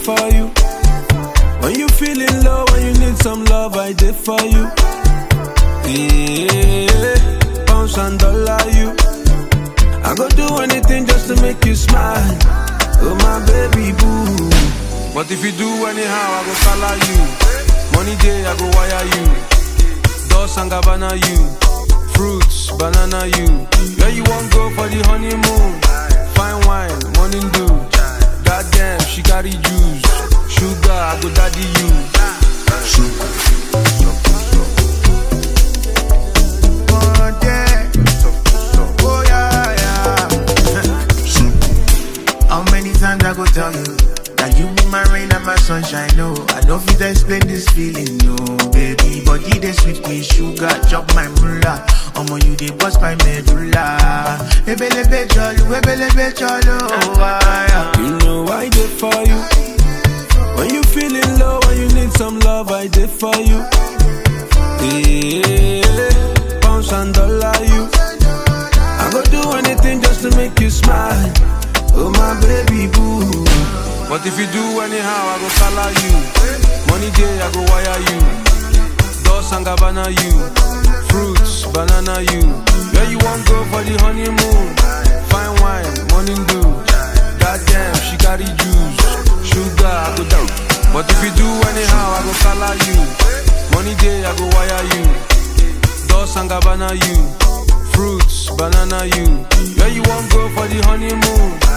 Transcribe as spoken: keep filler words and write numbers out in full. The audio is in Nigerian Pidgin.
for you. When you feeling low, when you need some love, I did for you. Yeah, pounds and dollar you. I go do anything just to make you smile. Oh my baby boo. But if you do anyhow, I go color you. Money day, I go wire you. Dos and Gabbana you. Fruits, banana you. Where you won't go for the honeymoon? Fine wine, morning dew. Goddamn, she carry juice. Sugar, I go daddy you. Sugar. Oh yeah, oh yeah, yeah. How many times I go tell you that you be my rain and my sunshine? No, I don't fit to explain this feeling, no, baby. Body they sweet me, sugar, chop my mullah. Omo you dey bust my medulla. Ebelebe cholo, ebelebe cholo. You know I did for you. When you feeling low, when you need some love, I did for you. Yeah, pounds and dollar you. I go do anything just to make you smile. Oh my baby boo. But if you do anyhow, I go color you. Money day, I go wire you. Dos and Gabbana you. Fruits, banana you. Where you won't go for the honeymoon? Fine wine, morning dew. Goddamn, she carry juice. Sugar, I go down. But if you do anyhow, I go color you. Money day, I go wire you. Dos and Gabbana you. Fruits, banana you. Where you won't go for the honeymoon?